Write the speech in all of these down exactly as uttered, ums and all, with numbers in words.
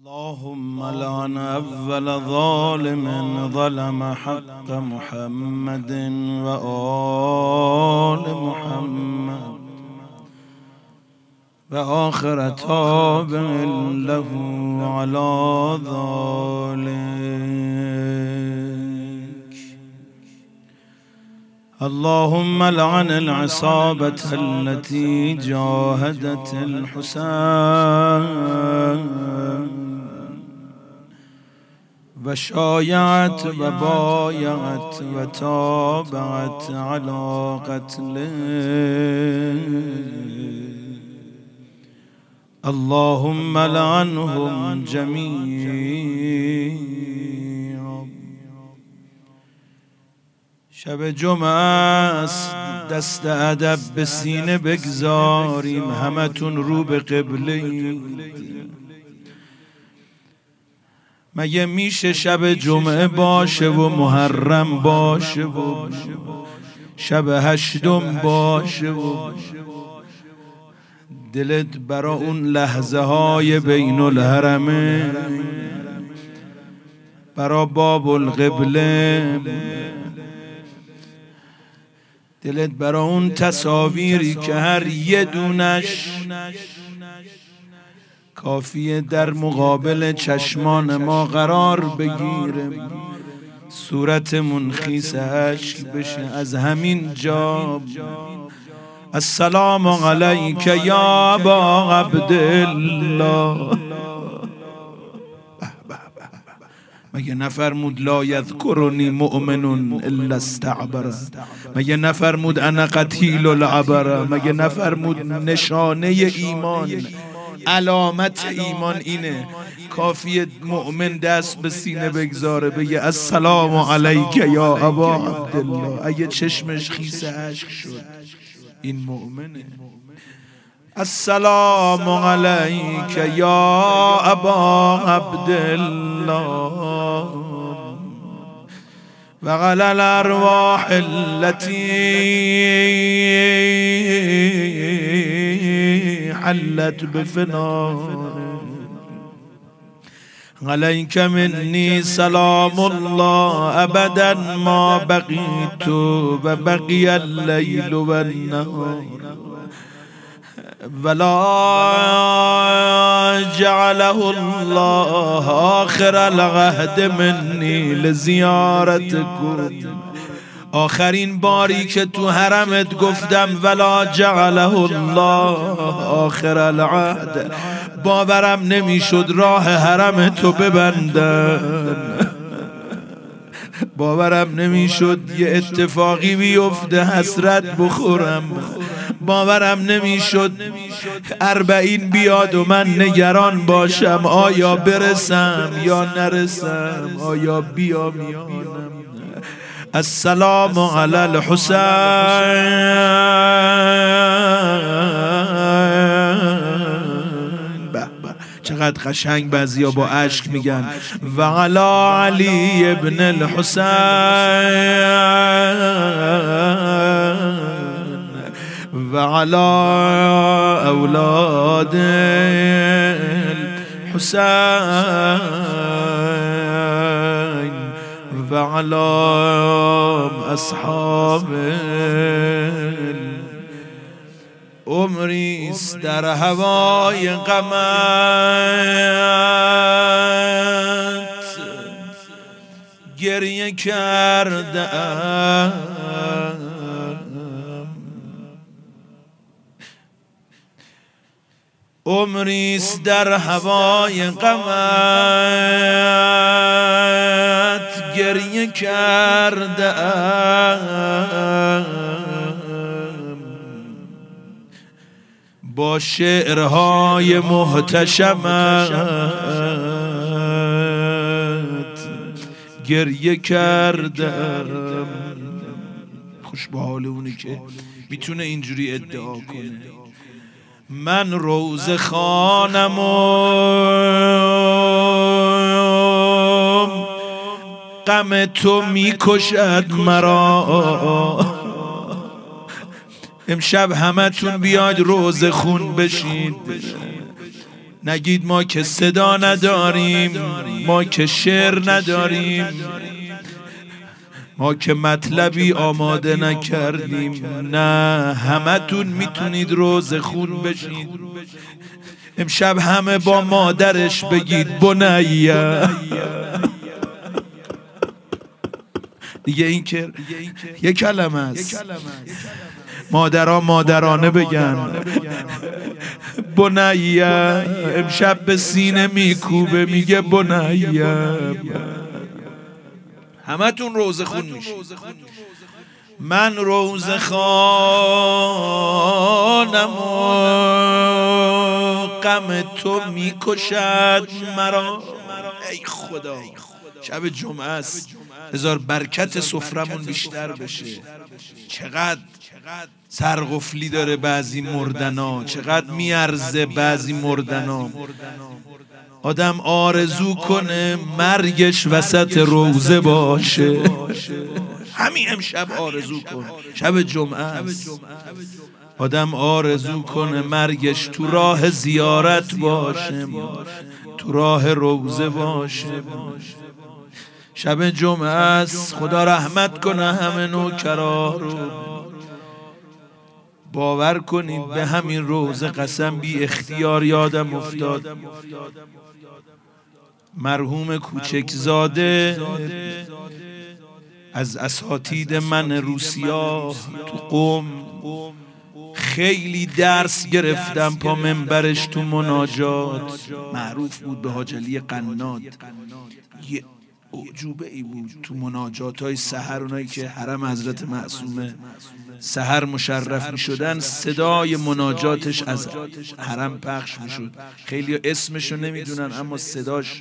اللهم لعن أول ظالم ظلم حق محمد وآل محمد وآخر تابع له على ذلك. اللهم لعن العصابة التي جاهدت الحسين وشايعت وبايعت وتابعت على قتله. اللهم لعنهم جميعا. شب جمعه است، دست ادب به سینه بگذاریم، همتون رو به قبله. مگه میشه شب جمعه باشه و محرم باشه و شب هشتم باشه و دلت برا اون لحظه های بین الحرمه، برا باب القبله، دلت برا اون تصاویری که هر یه دونش کافیه در مقابل چشمان ما قرار بگیره، صورتمون خیس اشک بشه. از همین جا السلام علیک یا ابا عبدالله. مگه نفرمود لا یذکرنی مؤمن الا استعبر؟ مگه نفرمود انا قتیل العبر؟ مگه نفرمود نشانه ایمان، علامت ایمان اینه؟ کافیه مؤمن دست به سینه بگذاره بگه السلام علیک یا ابا عبدالله. اگه چشمش خیس اشک شد این مؤمنه. السلام علیک یا ابا عبدالله وعلی الارواح التي حلت بفنائه. عليك مني سلام الله أبدا ما بقيت وبقي الليل والنهار ولا جعله الله آخر العهد مني لزيارتكم. آخرین باری که تو حرمت گفتم ولا جعله الله آخر العهد، باورم نمیشد راه حرمتو ببندن، باورم نمیشد یه اتفاقی بیفته حسرت بخورم، باورم نمیشد اربعین بیاد و من نگران باشم آیا برسم یا نرسم، آیا بیام یا نم. السلام علی الحسین. چقدر قشنگ بعضیا با اشک میگن و علی علی ابن الحسین و علی اولاد الحسین و علی اصحاب. عمری است در هوای غمت گریه کردم، عمری است در هوای غمت گریه کردم، با شعرهای محتشمت گریه کردم. خوش به حال اونی که میتونه اینجوری ادعا کنه من روز خانم غم تو میکشد مرا. امشب همتون بیاید روز خون بشید، نگید ما که صدا نداریم، ما که شعر نداریم، ما که مطلبی آماده نکردیم. نه، همتون میتونید روز خون بشید. امشب همه با مادرش بگید بنیه. دیگه این که یه کلمه است. مادرها مادرانه بگن بنیه. امشب به سینه میکوبه میگه بنیه. همه تون روز خون میشه. من روز خانم و غم تو میکشد مرا. ای خدا، شب جمعه است، بذار برکت سفرمون بیشتر بشه. چقدر سرقفلی داره بعضی مردنا، چقدر میارزه بعضی مردنا. آدم آرزو کنه مرگش وسط روزه باشه. همین امشب آرزو کن، شب جمعه است. آدم آرزو کنه مرگش تو راه زیارت باشه، تو راه روزه باشه. شب جمعه است، خدا رحمت کنه همه نوکرا رو. باور کنید به همین روزه قسم بی اختیار یادم افتاد مرحوم کوچکزاده از اساتید من روسیا تو قم. خیلی درس گرفتم پا منبرش تو مناجات. معروف بود به حاج علی قناد. یه اعجوبه ای بود تو مناجات های سحر. اونایی که حرم حضرت معصومه سحر مشرف می شدن، صدای مناجاتش از حرم پخش می شد. خیلی اسمشو نمیدونن اما صداش.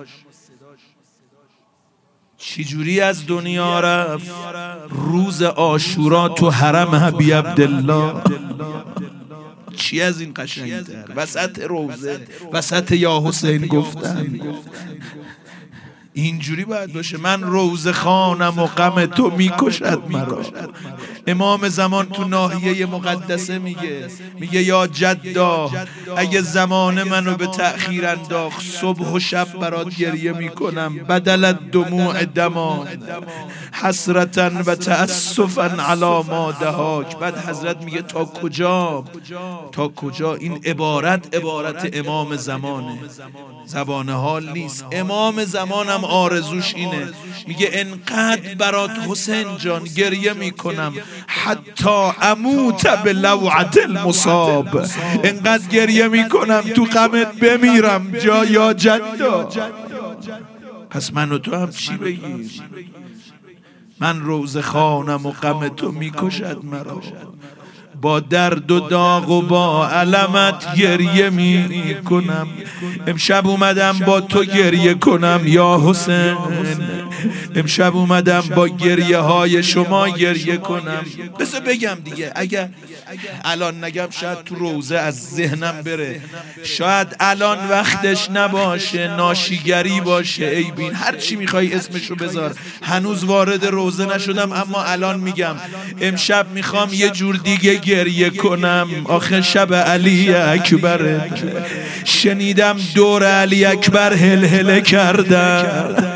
چجوری از دنیا رفت روز عاشورا تو حرم حبی عبدالله. چی از این قشنگتر؟ وسط روزه، وسط یا حسین گفتن. اینجوری باید باشه. من روز خانم و غم تو میکشد مرا. امام زمان تو ناحیه مقدسه میگه میگه یا جدا، اگه زمان منو به تأخیر انداخت، صبح و شب برات گریه میکنم. بدلت دموع دما حسرتا و تأسفا علی ما دهاک. بعد حضرت میگه تا کجا، تا کجا. این عبارت عبارت امام زمانه، زبان حال نیست. امام زمانم آرزوش اینه، میگه انقدر برات حسین جان گریه میکنم حتی اموت به لوعت المصاب. انقدر گریه میکنم تو غمت بمیرم جا یا جدا. پس من و تو هم چی بگیم؟ من روز خانم و غم تو میکشد مرا. با درد و داغ و با علمت گریه می کنم. امشب اومدم با تو گریه کنم یا حسین. امشب اومدم با گریه های شما گریه کنم. بذار بگم دیگه، اگر الان نگم شاید تو روزه از ذهنم بره. شاید الان وقتش نباشه، ناشیگری باشه، ای بین هر چی میخوای اسمشو بذار. هنوز وارد روزه نشدم اما الان میگم امشب میخوام یه جور دیگه گریه کنم. آخه شب علی اکبر، شنیدم دور علی اکبر هل هله کردن.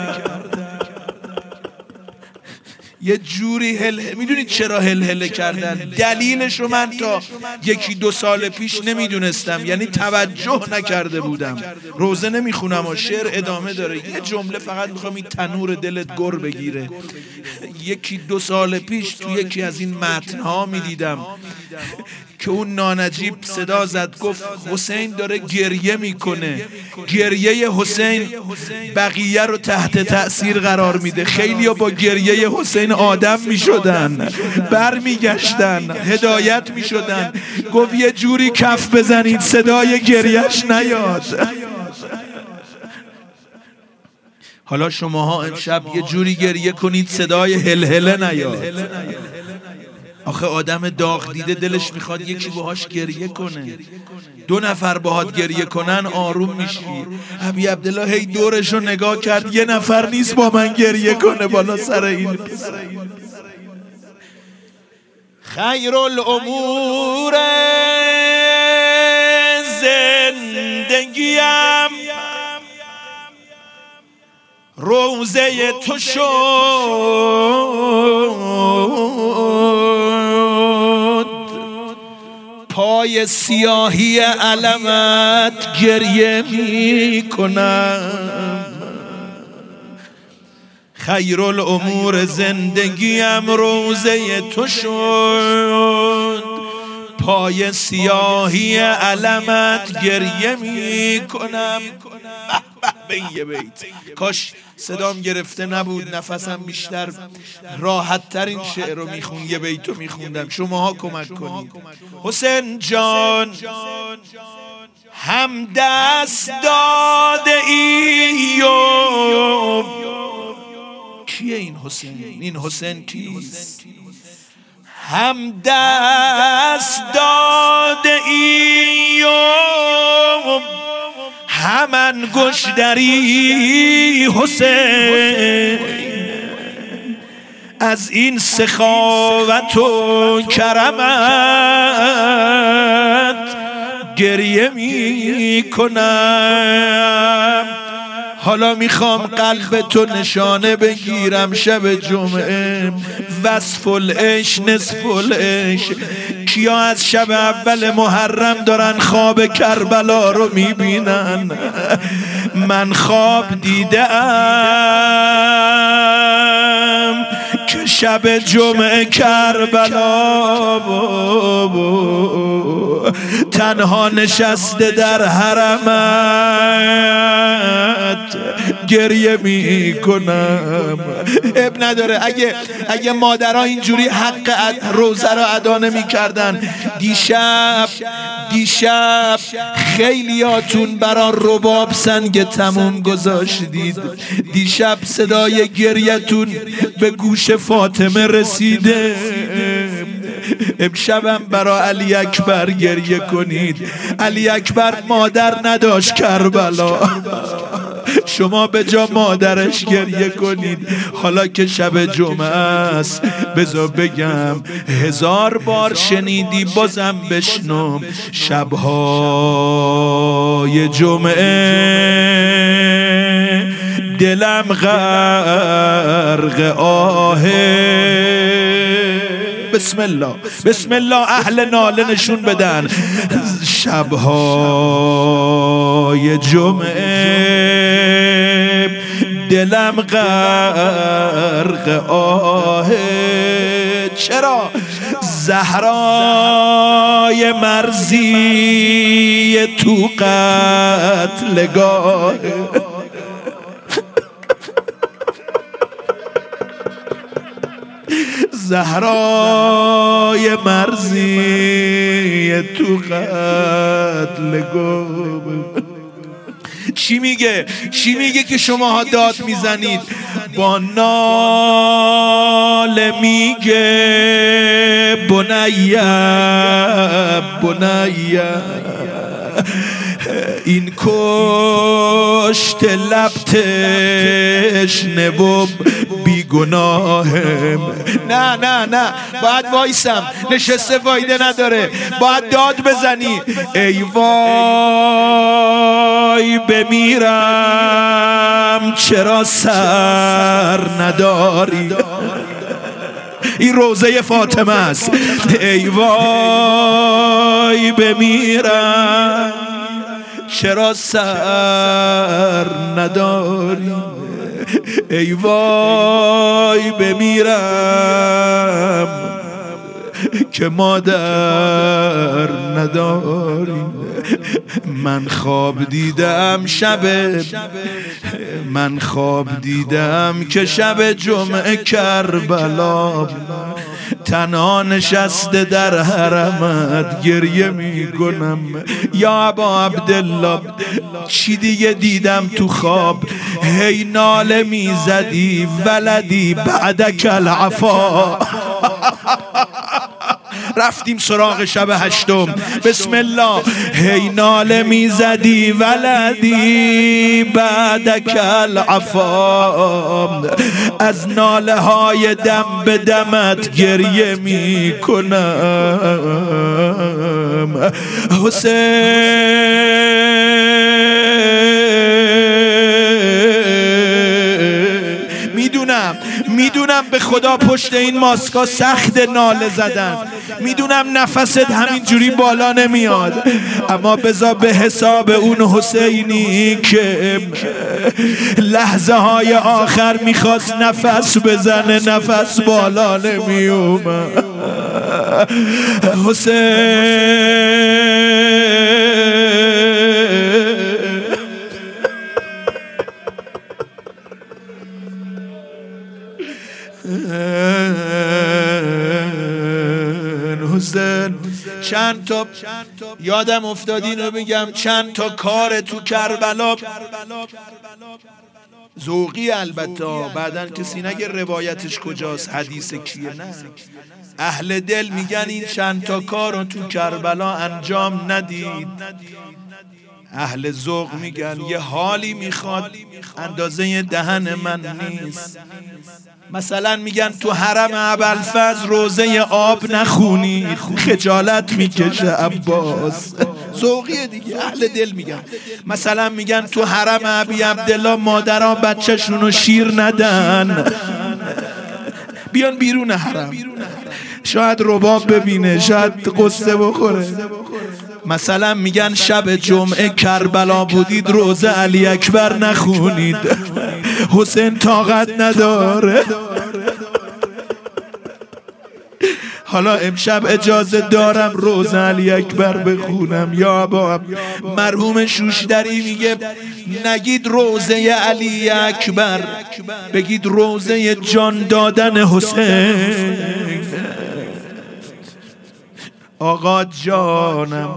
یه جوری هل هل. میدونید چرا هل هله کردن؟ دلیلشو من تا یکی دو سال پیش نمیدونستم، یعنی توجه نکرده بودم. روزه نمیخونم و شعر ادامه داره. یه جمله فقط میخوام این تنور دلت گر بگیره. یکی دو سال پیش تو یکی از این متنها میدیدم که اون نانجیب صدا زد گفت حسین داره گریه میکنه. گریه حسین بقیه رو تحت تأثیر قرار میده. خیلی ها با گریه حسین آدم میشدن، بر میگشتن، هدایت میشدن. گفت یه جوری کف بزنید صدای گریهش نیاد. حالا شماها امشب یه جوری گریه کنید صدای هلهله نیاد. آخه آدم داغ دیده دلش میخواد یکی باهاش گریه کنه. دو نفر باهات گریه کنن آروم میشی. حبی عبدالله هی دورشو نگاه کرد، یه نفر نیست با من گریه کنه بالا سر این. خیر الامور زندگی روزه تو شد پای سیاهی علمت گریه می کنم. خیرالامور زندگیم روزه تو شد پای سیاهی علمت گریه می کنم. به این یه بیت کاش صدام گرفته نبود، نفسم بیشتر راحت تر این شعر رو میخون، یه بیتو میخوندم، شماها کمک کنید. حسین جان هم دست داده ای و کیه این حسین؟ این حسین کیست؟ هم دست داده ای و همان گشدری حسین، از این سخاوت و کرمت گریه می کنم. حالا میخوام قلب تو نشانه بگیرم شب جمعه، وصف العش نصف العش. کیا از شب اول محرم دارن خواب کربلا رو میبینن؟ من خواب دیدم که شب جمعه کربلا تنها نشسته در حرمت گریه می کنم. اب نداره اگه اگه مادرها اینجوری حق روزه رو ادا نمی کردن. دیشب دیشب خیلیاتون برا رباب سنگ تموم گذاشتید. دیشب صدای گریتون به گوش فاطمه رسیده. امشبم برا علی اکبر گریه کنید. علی اکبر مادر نداشت کربلا، شما به جا مادرش گریه کنید. حالا که شب جمعه است بذار بگم، هزار بار شنیدی بازم بشنو. شبهای جمعه دلم غرق آهه. بسم الله بسم الله اهل ناله نشون بدن. شبهای جمعه دلم غرق آهه. چرا؟ زهرای مرزی تو قتلگاه. زهرای مرزی تو قتلگاه. چی میگه؟ چی میگه که شماها داد میزنید؟ با ناله میگه بنیه بنیه این کشت لب تشنه و بیگناهم. نه نه نه باید وایسم، نشسته فایده نداره، باید داد بزنی. ای وای بمیرم چرا سر نداری. این روزه فاطمه است. ای وای بمیرم چرا سر نداری. ای وای بمیرم که مادر نداری. من خواب دیدم شب من خواب دیدم که شب جمعه کربلا تنها نشسته در حرمت گریه می کنم. یا ابا عبدالله چی دیگه دیدم تو خواب؟ هی ناله می زدی ولدی بعدک العفا. رفتیم سراغ شب هشتم. بسم الله. هی ناله می زدی ولدی بعدک العفا. از ناله های دم به دمت گریه می کنم. حسین میدونم میدونم به خدا پشت این ماسکا سخت ناله زدن، میدونم نفست همینجوری بالا نمیاد، اما بذار به حساب اون حسینی که لحظه های آخر میخواست نفس بزنه نفس بالا نمیومد. حسین حسین چند تا یادم افتاد اینو بگم، چند تا کار تو کربلا ذوقی البته، بعدن کسی نگه روایتش کجاست حدیث کیه، نه اهل دل میگن این چند تا کار رو تو کربلا انجام ندید، اهل ذوق میگن یه حالی میخواد اندازه دهن من نیست. مثلا میگن تو حرم ابوالفضل روزه آب نخونی خجالت میکشه عباس، ذوقیه دیگه، اهل دل میگن. مثلا میگن تو حرم ابی عبدالله مادران بچه‌شونو شیر ندن، بیان بیرون حرم شاید رباب ببینه شاید قصه بخوره. مثلا میگن شب جمعه کربلا بودید روزه علی اکبر نخونید، حسین طاقت نداره. حالا امشب اجازه دارم روزه علی اکبر بخونم یا ابا. مرحوم شوشتری میگه نگید روزه علی اکبر، بگید روزه جان دادن حسین. آقا جانم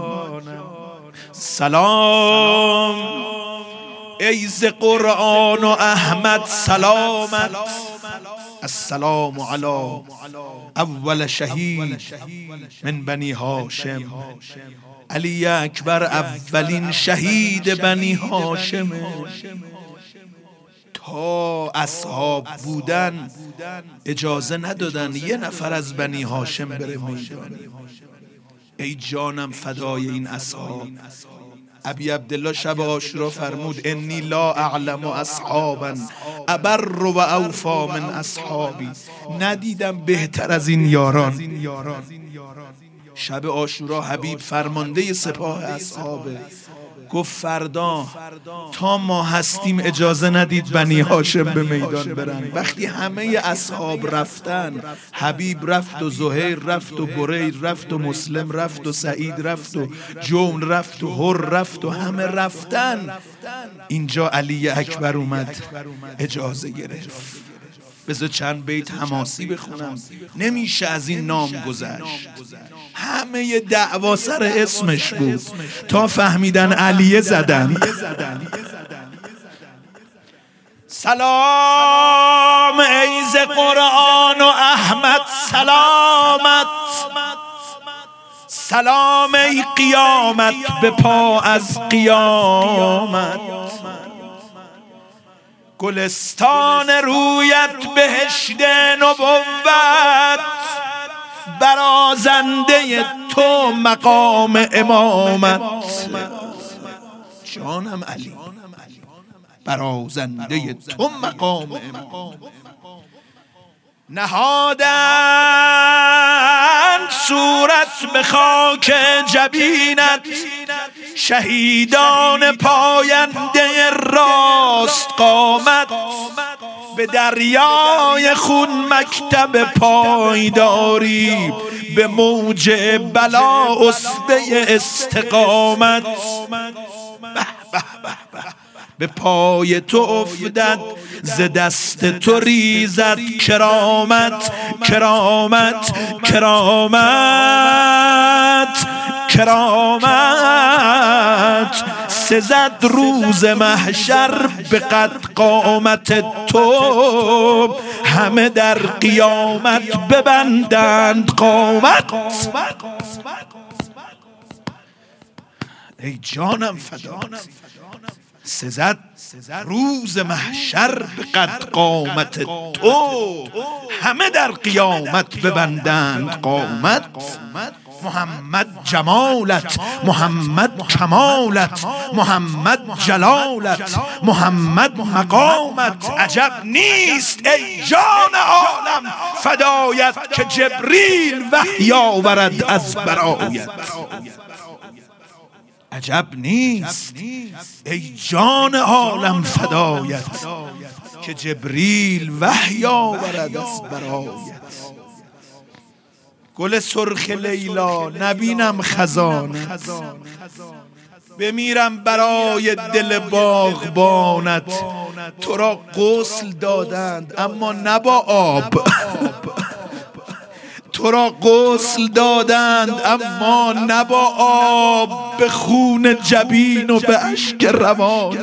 سلام، ایز قرآن و احمد سلامت، السلام علی اول شهید من بنی هاشم. علی اکبر اولین شهید بنی هاشم. تا اصحاب بودن اجازه ندادن یه نفر از بنی هاشم بره میدان. ای جانم فدای این اصحاب. ابی عبدالله شب عاشورا فرمود انی لا اعلم اصحابا ابر و اوفا من اصحابی، ندیدم بهتر از این یاران. شب عاشورا حبیب فرمانده سپاه اصحابه، گفت فردا تا ما هستیم اجازه ندید بنی هاشم به میدان برن. وقتی همه اصحاب رفتن، حبیب رفت و زهیر رفت و بریر رفت و مسلم رفت و سعید رفت و جون رفت و هر رفت و همه رفتن، اینجا علی اکبر اومد اجازه گرفت. بذار چند بیت حماسی بخونم، نمیشه از این نام گذشت. همه دعوا سر اسمش بود، تا فهمیدن علیه زدن. سلام ایز قرآن و احمد سلامت، سلام ای قیامت به پا از قیامت. گلستان رویت بهشت نبوت، برازنده تو مقام امامت. جانم علی برازنده تو مقام امامت. نهادند صورت به خاک جبینت، شهیدان پاینده راست قامت. به دریای خون مکتب پایداری، به موج بلا اسبه استقامت. به به به به به پای تو افتد ز دست تو ریزد کرامت، کرامت کرامت کرامت. سزد روز محشر به قد قامت تو، همه در قیامت ببندند قامت. ای جانم فدا، سزد روز محشر به قد قامت تو، همه در قیامت ببندند قامت. محمد جمالت، محمد کمالت، محمد جلالت، محمد مقامت. عجب نیست ای جان عالم فدایت که جبریل وحی آورد از برایت. عجب نیست ای جان عالم فدایت که جبریل وحی آورد از برایت. گل سرخ لیلا نبینم خزانت، بمیرم برای دل باغبانت. تو را غسل دادند اما نه با آب، تو را غسل دادند اما نه با آب، به خون جبین و به اشک روانت.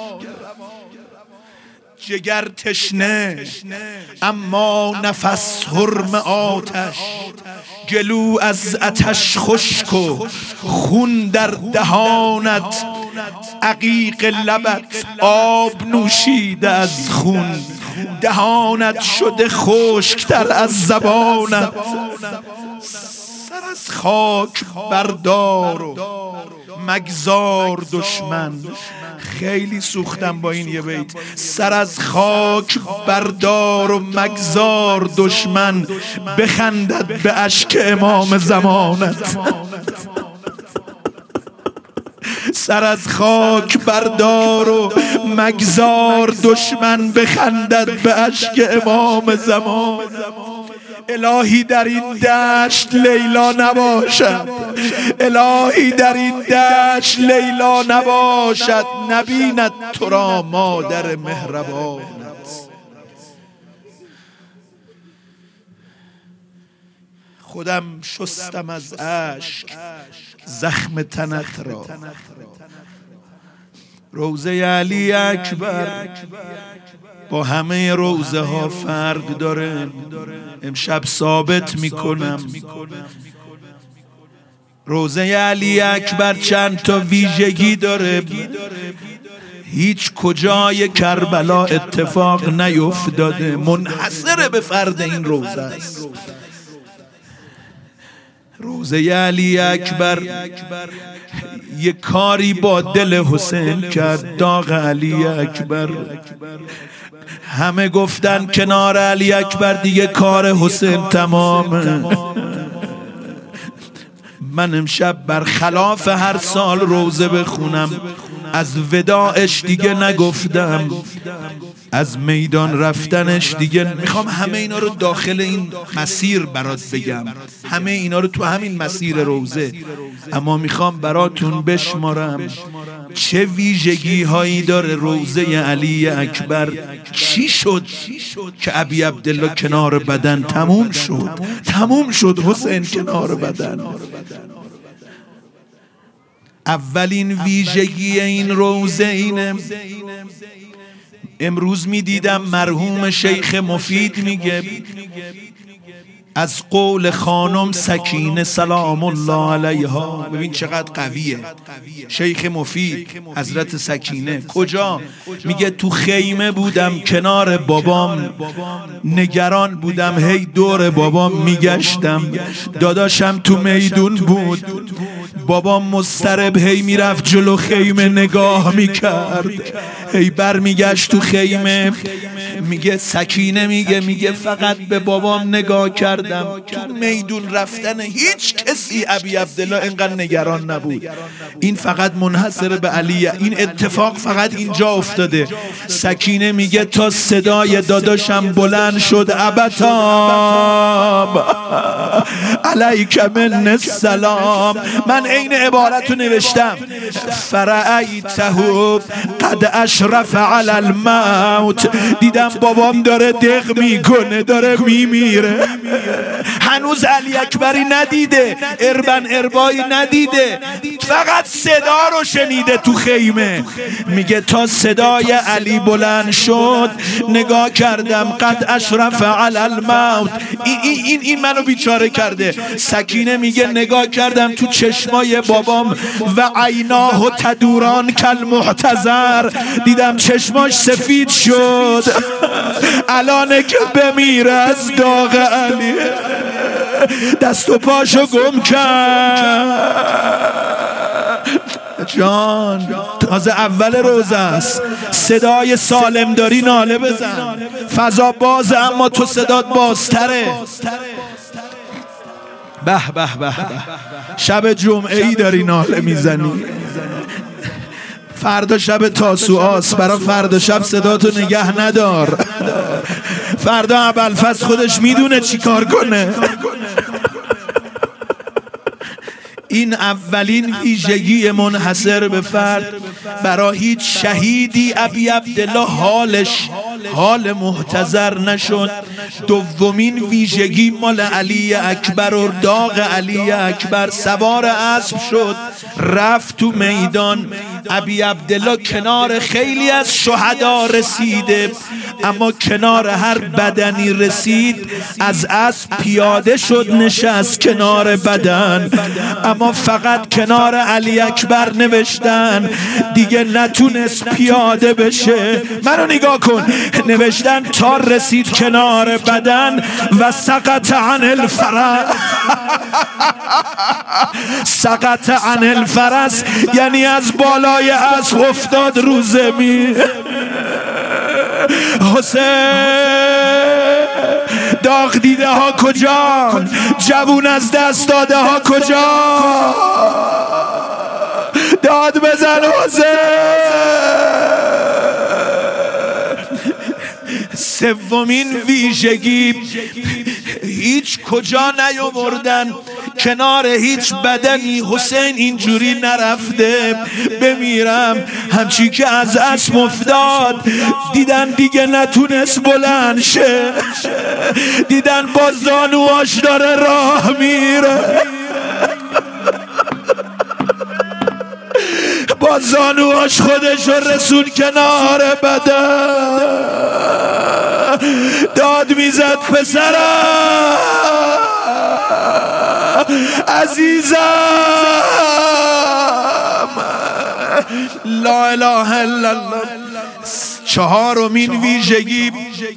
جگر تشنه اما نفس حرم آتش، گلو از آتش خشک و خون در دهانت. عقیق لبت آب نوشیده از خون، دهانت شده خشکتر از زبانت. سر از خاک بردار و مگذار دشمن. خیلی سوختم با این یه بیت. سر از خاک بردار و مگذار دشمن، بخندد به اشک امام زمانت. سر از خاک بردار و مگذار دشمن، بخندد به اشک امام زمان. الهی در این دشت لیلا نباشد، الهی در این دشت لیلا نباشد، نبیند تو را مادر مهربانت. خودم شستم از اشک زخم تنت را، روضه علی اکبر با همه روضه ها فرق داره. امشب ثابت میکنم روضه علی اکبر چند تا ویژگی داره، هیچ کجای کربلا اتفاق نیفتاده، منحصر به فرد این روضه است. روضه علی اکبر یه کاری با دل حسین کرد، داغ علی اکبر. همه گفتن کنار علی اکبر دیگه کار حسین تمامه. من امشب برخلاف هر سال روضه بخونم، از وداعش دیگه نگفتم، از میدان رفتنش دیگه. میخوام همه اینا رو داخل این مسیر برات بگم، همه اینا رو تو همین مسیر روضه، اما میخوام براتون بشمارم چه ویژگی هایی داره روضه علی اکبر. چی شد که ابی عبدالله کنار بدن تموم شد؟ تموم شد حسین کنار بدن. اولین ویژگی این روضه اینه. امروز می دیدم مرحوم شیخ مفید میگه از قول خانم سکینه سلام الله علیها. ببین چقدر قویه شیخ مفید حضرت سکینه. کجا؟ میگه تو خیمه بودم کنار بابام، نگران بودم، هی دور بابام میگشتم. داداشم تو میدون بود، بابام مضطرب هی میرفت جلو خیمه نگاه میکرد، هی بر میگشت تو خیمه. میگه سکینه میگه میگه فقط به بابام نگاه کردم. تو میدون رفتن هیچ کسی ابی عبدالله اینقدر نگران نبود. این فقط منحصر به علیه. این اتفاق فقط اینجا افتاده. سکینه میگه تا صدای داداشم بلند شد ابتام علیک من السلام. من این عبارت رو نوشتم فرأیته قد اشرف علی الموت. دیدم بابام داره دق میکنه، داره میمیره. هنوز علی اکبری ندیده، اربن اربایی ندیده، فقط صدا رو شنیده تو خیمه. میگه تا صدای علی بلند شد نگاه کردم قد اشرف علی الموت. این, این, این منو بیچاره کرده. سکینه میگه نگاه کردم تو چشمای بابام و عیناه تدوران کالمحتضر. دیدم چشماش سفید شد، الانه که بمیره از داغ علی. دست و پاشو گم کرد. جان تازه اول روزه است، صدای سالم داری ناله بزن. فضا بازه اما تو صدات بازتره. به به به به، شب جمعه ای داری ناله میزنی. فردا شب تاسوعاست، برای فردا شب صداتو نگه ندار. فردا ابوالفضل خودش میدونه چی کار کنه. این اولین ویژگی منحصر به فرد. برای هیچ شهیدی ابی عبدالله حالش حال محتضر نشد. دومین ویژگی مال علی اکبر و داغ علی اکبر. سوار اسب شد رفت تو میدان. ابی عبدالله کنار خیلی از شهدا رسیده، اما کنار هر بدنی رسید از اسب پیاده شد نشست کنار بدن. اما فقط کنار علی اکبر نوشتن دیگه نتونست پیاده بشه. منو نگاه کن، نوشتن تا رسید کنار بدن و سقط عن الفرس. سقط عن الفرس یعنی از بالای اسب افتاد رو زمین. حسین داغ دیده ها کجا؟ جوون از دست داده ها کجا؟ داد بزن حسین. سومین ویژگی، هیچ کجا نیاوردن، کنار هیچ بدنی حسین اینجوری نرفته بمیرم. همچی که از اسب افتاد دیدن دیگه نتونست بلند شه، دیدن با زانواش داره راه میره، با زانواش خودش رو رسون کنار بدن. داد میزد پسرم عزیزم. لا اله الا الله. چهارمین ویژگی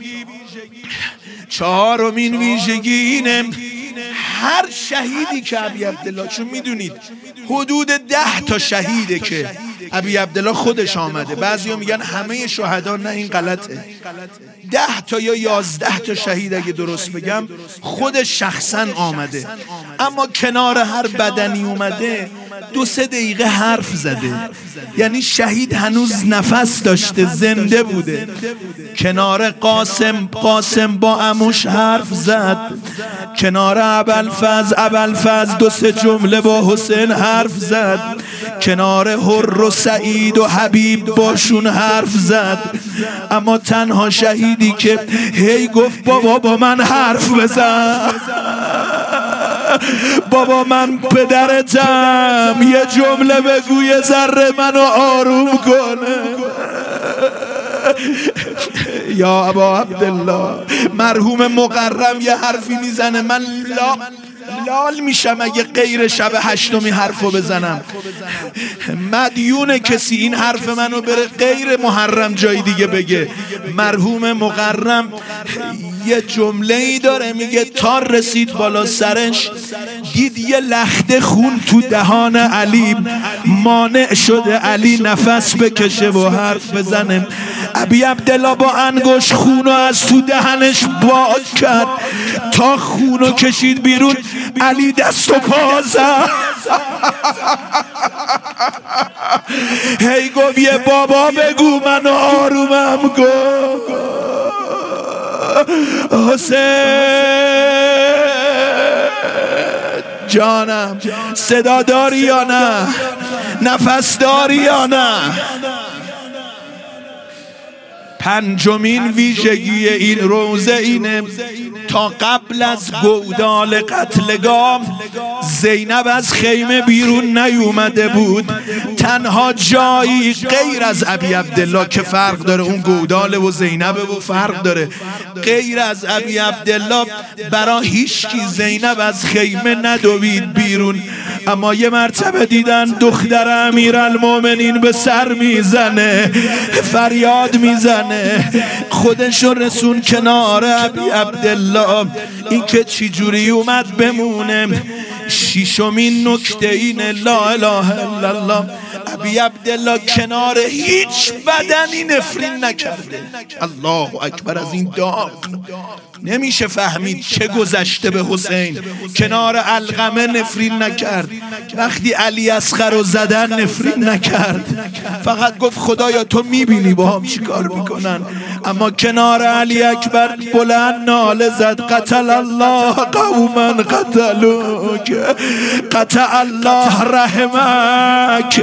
چهارمین ویژگی اینه، هر شهیدی که ابی عبدالله، چون میدونید حدود ده تا شهیده که ابی عبدالله خودش آمده، بعضیا میگن همه شهدا، نه این غلطه، ده تا یا یازده تا شهید اگه درست بگم خودش شخصا آمده، اما کنار هر بدنی اومده دو سه دقیقه حرف زده، یعنی شهید هنوز نفس داشته، زنده بوده. کنار قاسم قاسم با عموش حرف زد، کنار ابوالفضل ابوالفضل دو سه جمله با حسین حرف زد، کنار حر و سعید و حبیب باشون حرف زد. اما تنها شهیدی که هی گفت بابا با من حرف بزن، بابا من پدرتم، یه جمله بگو یه ذره منو آروم کنه. یا ابا عبدالله، مرحوم مقرم یه حرفی میزنه من لا لال میشم اگه غیر شب هشتمی حرفو بزنم. مدیون کسی این حرف منو بره غیر محرم جای دیگه بگه. مرحوم مقرم یه جمله ای داره میگه تا رسید بالا سرش دید یه لخته خون تو دهان علی، مانع شده علی نفس بکشه و حرف بزنه. ابی عبدالله با انگشت خونو از تو دهنش باد کرد، تا خونو کشید بیرون علی دست و پا زد. هی گفت یه بابا بگو منو آرومم کن. حسین جانم صدا داری یا نه؟ نفس داری یا نه؟ پنجمین ویژگی این روزه اینه، تا قبل از گودال قتلگاه زینب از خیمه بیرون نیومده بود. تنها جایی غیر از ابی عبدالله که فرق داره، اون گوداله و زینبه و فرق داره، غیر از ابی عبدالله برا هیچکی زینب از خیمه ندوید بیرون. اما یه مرتبه دیدن دختر امیرالمومنین به سر میزنه، فریاد میزنه، خودشو رسون کنار ابی عبدالله. این که چی جوری اومد بمونه. شیشمین نکته اینه، لا اله الا الله، ابی عبدالله کنار هیچ بدنی نفرین نکرده. الله اکبر. از این داغ نمیشه فهمید چه گذشته به حسین. کنار علقمه نفرین نکرد، وقتی علی اصغر رو زدن نفرین نکرد، فقط گفت خدایا تو میبینی با هم چی کار میکنن. اما کنار علی اکبر بلند ناله زد، قتل الله قوما قتلوک، قطع الله رحمک.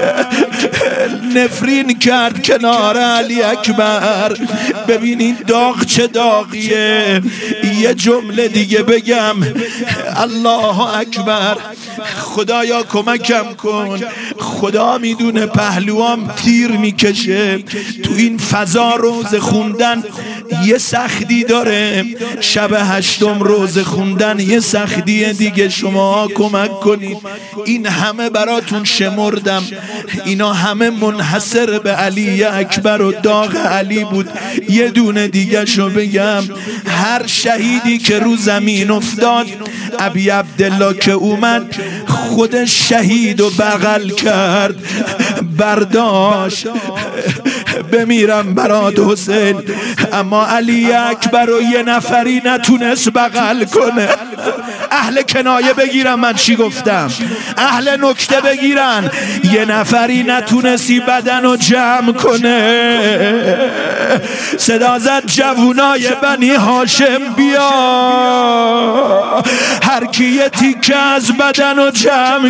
نفرین کرد کنار علی اکبر. ببینین داغ چه داغیه. یه جمله دیگه بگم، الله اکبر. خدایا کمکم کن، خدا میدونه پهلوام تیر میکشه. تو این فضا روز خوندن یه سختی داره، شب هشتم روز خوندن یه سختی دیگه. شما کمک کنید. این همه براتون شمردم، اینا همه منحصر به علی اکبر و داغ علی بود. یه دونه دیگه شو بگم، هر شهیدی که رو زمین افتاد، ابی عبدالله که اومد خودش شهید و بغل کرد، برداشت بمیرم برات حسین. اما علی اکبر رو یه نفری نتونست بغل کنه. اهل کنایه بگیرم من چی گفتم، اهل نکته بگیرن، یه نفری نتونستی بدن رو جمع کنه. صدا زد جوونای بنی هاشم بیا، هر کی یه تیکه از بدن رو جمع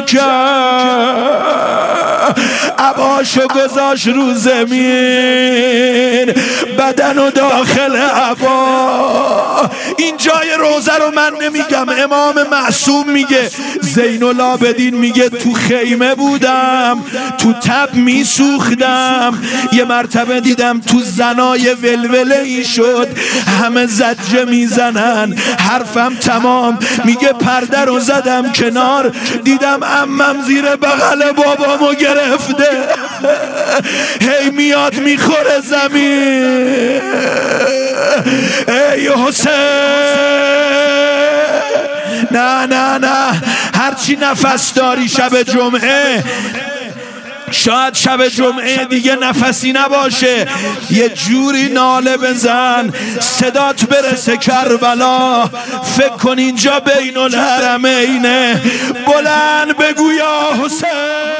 کرد، عباشو گذاشت رو زمین، بدن و داخل عبا. این جای روزه رو من نمیگم، امام معصوم میگه، زین العابدین میگه تو خیمه بودم، تو تب میسوختم. یه مرتبه دیدم تو زنای ولوله ای شد، همه زجه میزنن، حرفم تمام. میگه پرده رو زدم کنار، دیدم عمم زیر بغل بابامو گرفته، هی میاد میخوره زمین. ای حسین، نه نه نه، هرچی نفس داری شب جمعه، شاید شب جمعه دیگه نفسی نباشه، یه جوری ناله بزن صدات برسه کربلا. فکر کن اینجا بین الحرمینه، بلند بگو یا حسین.